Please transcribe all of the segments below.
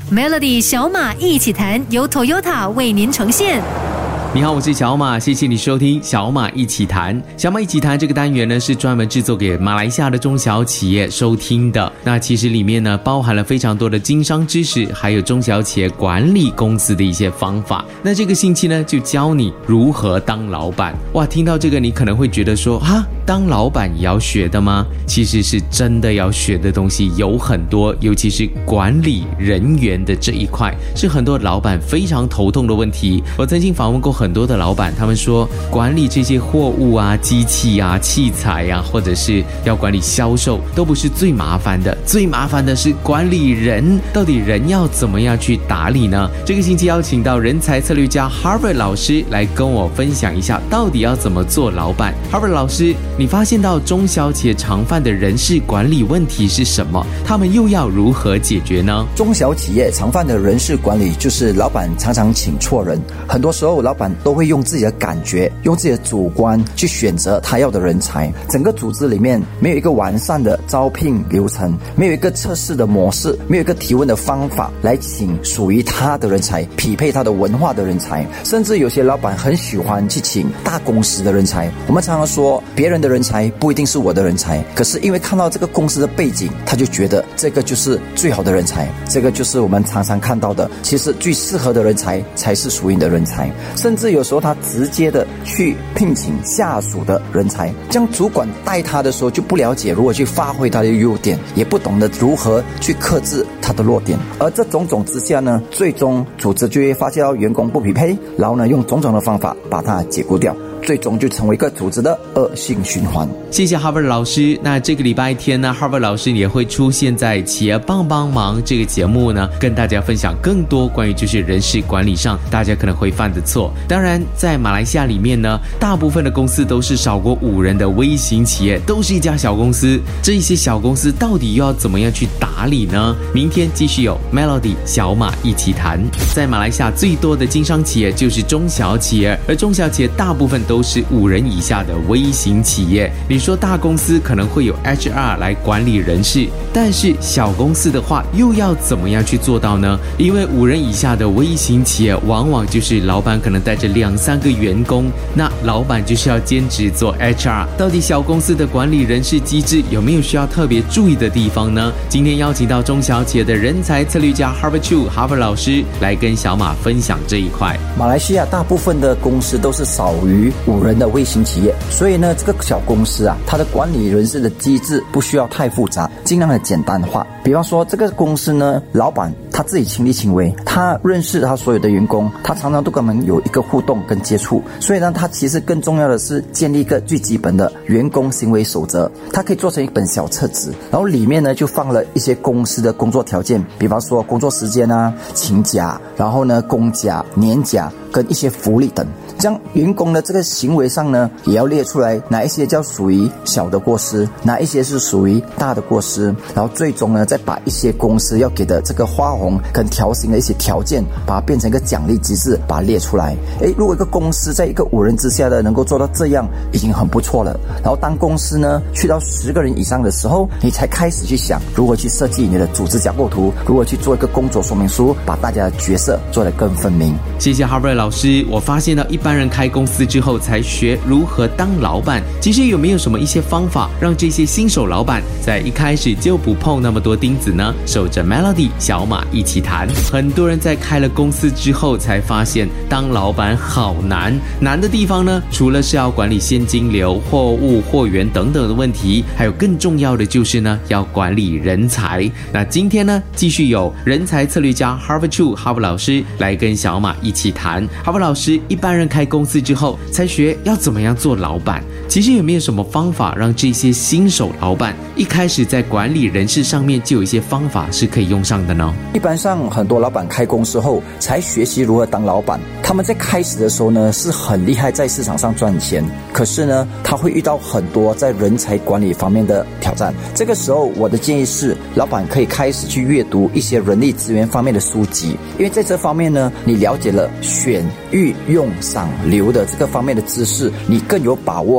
Melody 小马一起谈，由 Toyota 为您呈现。 你好，我是小马，谢谢你收听小马一起谈。小马一起谈这个单元呢，是专门制作给马来西亚的中小企业收听的。那其实里面呢，包含了非常多的经商知识，还有中小企业管理公司的一些方法。那这个星期呢，就教你如何当老板。哇，听到这个你可能会觉得说，当老板也要学的吗？其实是真的要学的东西有很多，尤其是管理人员的这一块，是很多老板非常头痛的问题。我曾经访问过很多的老板，他们说管理这些货物啊、机器啊、器材啊，或者是要管理销售，都不是最麻烦的，最麻烦的是管理人。到底人要怎么样去打理呢？这个星期邀请到人才策略家 Harvard 老师来跟我分享一下，到底要怎么做老板。Harvard 老师，你发现到中小企业常犯的人事管理问题是什么？他们又要如何解决呢？ 中小企业常犯的人事管理就是老板常常请错人，很多时候老板都会用自己的感觉，用自己的主观去选择他要的人才。整个组织里面没有一个完善的招聘流程，没有一个测试的模式，没有一个提问的方法来请属于他的人才，匹配他的文化的人才。甚至有些老板很喜欢去请大公司的人才。我们常常说别人的人才不一定是我的人才，可是因为看到这个公司的背景，他就觉得这个就是最好的人才，这个就是我们常常看到的，其实最适合的人才才是属于你的人才。甚至有时候他直接的去聘请下属的人才，这样主管带他的时候就不了解如何去发挥他的优点，也不懂得如何去克制他的弱点。而这种种之下呢，最终组织就会发现到员工不匹配，然后呢用种种的方法把它解雇掉，最终就成为一个组织的恶性循环。 谢谢 Harvard 老师。那这个礼拜天呢， Harvard 老师也会出现在企业帮帮忙这个节目呢，跟大家分享更多关于就是人事管理上大家可能会犯的错。当然在马来西亚里面呢，大部分的公司都是少过5人的微型企业，都是一家小公司。这一些小公司到底又要怎么样去打理呢？明天继续有 Melody 小马一起谈。在马来西亚最多的经商企业就是中小企业，而中小企业大部分都是5人以下的微型企业。你说大公司可能会有 HR 来管理人事，但是小公司的话又要怎么样去做到呢？因为5人以下的微型企业往往就是老板可能带着2-3个员工，那老板就是要兼职做 HR。 到底小公司的管理人事机制有没有需要特别注意的地方呢？今天邀请到中小企业的人才策略家 Harvard Chu 哈佛老师来跟小马分享这一块。 马来西亚大部分的公司都是少于5人的微型企业，所以呢这个小公司啊，它的管理人事的机制不需要太复杂，尽量的简单化。比方说这个公司呢，老板他自己亲力亲为，他认识他所有的员工，他常常都跟他们有一个互动跟接触，所以呢他其实更重要的是建立一个最基本的员工行为守则。他可以做成一本小册子，然后里面呢就放了一些公司的工作条件，比方说工作时间啊、请假，然后呢公假、年假跟一些福利等。这样员工的这个行为上呢，也要列出来哪一些叫属于小的过失，哪一些是属于大的过失，然后最终呢再把一些公司要给的这个花红跟调薪的一些条件，把它变成一个奖励机制，把它列出来。如果一个公司在一个5人之下的能够做到这样，已经很不错了。然后当公司呢去到10个人以上的时候，你才开始去想如何去设计你的组织架构图，如何去做一个工作说明书，把大家的角色做得更分明。 谢谢 Harvard 老师。我发现到一般人开公司之后才学如何当老板，其实有没有什么一些方法让这些新手老板在一开始就不碰那么多钉子呢？守着 Melody 小马一起谈。很多人在开了公司之后才发现当老板好难，难的地方呢，除了是要管理现金流、货物、货源等等的问题，还有更重要的就是呢，要管理人才。那今天呢，继续有人才策略家 Harvard Chu 哈佛老师来跟小马一起谈。哈佛老师，一般人开公司之后才学要怎么样做老板，其实有没有什么方法让这些新手老板一开始在管理人事上面就有一些方法是可以用上的呢？ 一般上很多老板开公司后才学习如何当老板，他们在开始的时候呢是很厉害在市场上赚钱，可是呢他会遇到很多在人才管理方面的挑战。这个时候我的建议是，老板可以开始去阅读一些人力资源方面的书籍，因为在这方面呢，你了解了选、育、用、赏、留的这个方面的知识，你更有把握的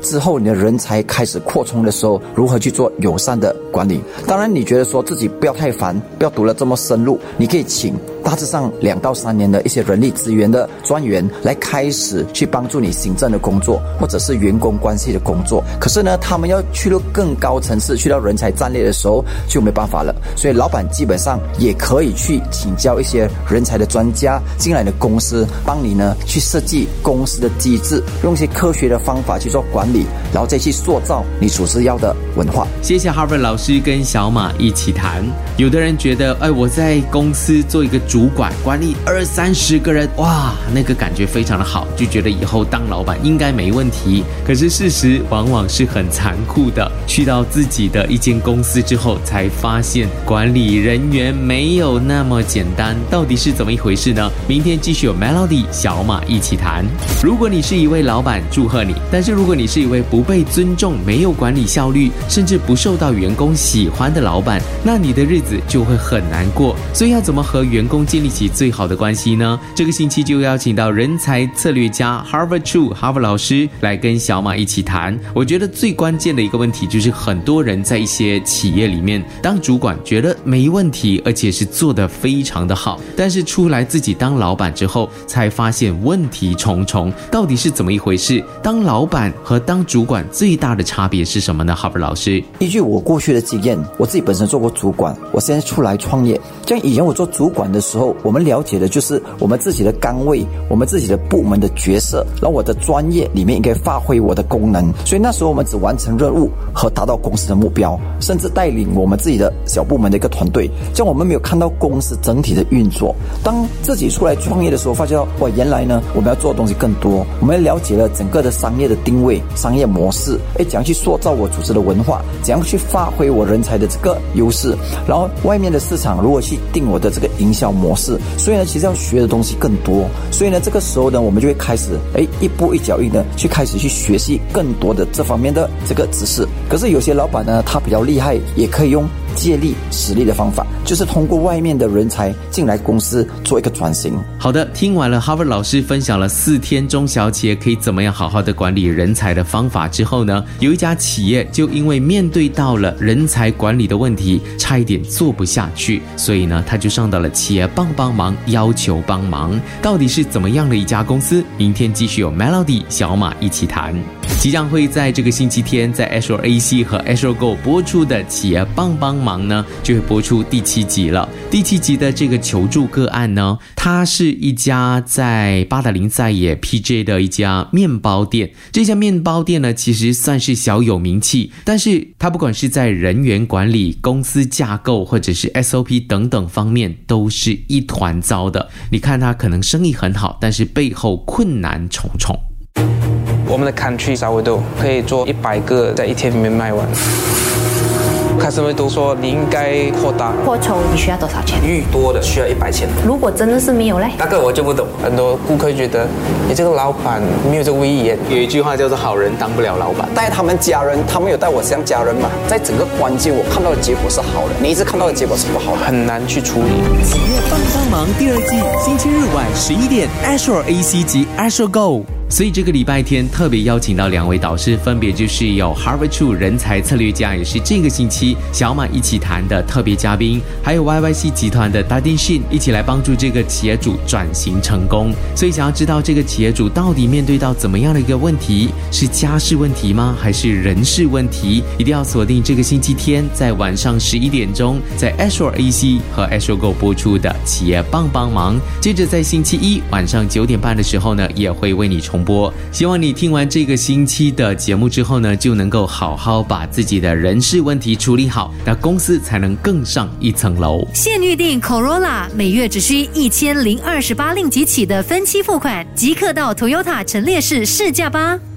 之后你的人才开始扩充的时候，如何去做友善的管理。当然你觉得说自己不要太烦，不要读了这么深入，你可以请大致上2到3年的一些人力资源的专员来开始去帮助你行政的工作，或者是员工关系的工作。可是呢，他们要去到更高层次，去到人才战略的时候就没办法了。所以老板基本上也可以去请教一些人才的专家进来的公司，帮你呢去设计公司的机制，用一些科学的方法去做管理，然后再去塑造你所是要的文化。 谢谢 Harvard 老师跟小马一起谈。有的人觉得我在公司做一个主管，管理20-30个人，哇，那个感觉非常的好，就觉得以后当老板应该没问题。可是事实往往是很残酷的，去到自己的一间公司之后才发现管理人员没有那么简单，到底是怎么一回事呢？明天继续有 Melody 小马一起谈。如果你是一位老板，祝贺你，但是如果你是一位不被尊重、没有管理效率，甚至不受到员工喜欢的老板，那你的日子就会很难过。所以要怎么和员工建立起最好的关系呢？这个星期就邀请到人才策略家 Harvard Chu 哈佛老师来跟小马一起谈。我觉得最关键的一个问题就是很多人在一些企业里面当主管觉得没问题，而且是做得非常的好，但是出来自己当老板之后才发现问题重重，到底是怎么一回事？当老板和当主管最大的差别是什么呢？哈佛老师， 依据我过去的经验，我自己本身做过主管，我现在出来创业。像以前我做主管的时候，我们了解的就是我们自己的岗位，我们自己的部门的角色，然后我的专业里面应该发挥我的功能。所以那时候我们只完成任务和达到公司的目标，甚至带领我们自己的小部门的一个团队，这样我们没有看到公司整体的运作。当自己出来创业的时候，发觉到哇，原来呢我们要做的东西更多，我们了解了整个的商业的定位、商业模式，怎样去塑造我组织的文化，怎样去发挥我人才的这个优势，然后外面的市场如何去定我的这个营销模式。所以呢，其实要学的东西更多。所以呢，这个时候呢，我们就会开始一步一脚印的去开始去学习更多的这方面的这个知识。可是有些老板呢，他比较厉害，也可以用借力使力的方法，就是通过外面的人才进来公司做一个转型。 好的，听完了 Harvard 老师分享了4天中小企业可以怎么样好好的管理人才的方法之后呢，有一家企业就因为面对到了人才管理的问题，差一点做不下去，所以呢，他就上到了企业帮忙，要求帮忙。到底是怎么样的一家公司？明天继续有 Melody 小马一起谈。即将会在这个星期天在 Astro AC 和 Astro Go 播出的企业帮忙呢，就会播出第7集了。第7集的这个求助个案呢，它是一家在八达岭在野 PJ 的一家面包店。这家面包店呢，其实算是小有名气，但是它不管是在人员管理、公司架构或者是 SOP 等等方面，都是一团糟的。你看它可能生意很好，但是背后困难重重。 我们的 country sourdough 可以做100个，在1天里面卖完。customer 都说你应该扩大， 扩充你需要多少钱？ 愈多的需要100千。 如果真的是没有嘞？ 那个我就不懂。很多顾客觉得你这个老板没有这个威严。 有一句话叫做好人当不了老板。 带他们家人，他们有带我像家人嘛？在整个关键我看到的结果是好的，你一直看到的结果是不好的， 很难去处理。 企业帮忙第2季，星期日晚11点 Astro AC 及 Astro Go。所以这个礼拜天特别邀请到2位导师，分别就是有 Harvard Chu 人才策略家，也是这个星期小马一起谈的特别嘉宾，还有 YYC 集团的 Dadin Shin 一起来帮助这个企业主转型成功。所以想要知道这个企业主到底面对到怎么样的一个问题，是家事问题吗？还是人事问题？一定要锁定这个星期天在晚上11点钟在 Astro AC 和 Astro Go 播出的企业帮忙。接着在星期一晚上9点半的时候呢，也会为你重播。希望你听完这个星期的节目之后呢，就能够好好把自己的人事问题处理好，那公司才能更上一层楼。 现预定 Corolla 每月只需1028令吉起的分期付款，即刻到 Toyota 陈列室试驾吧。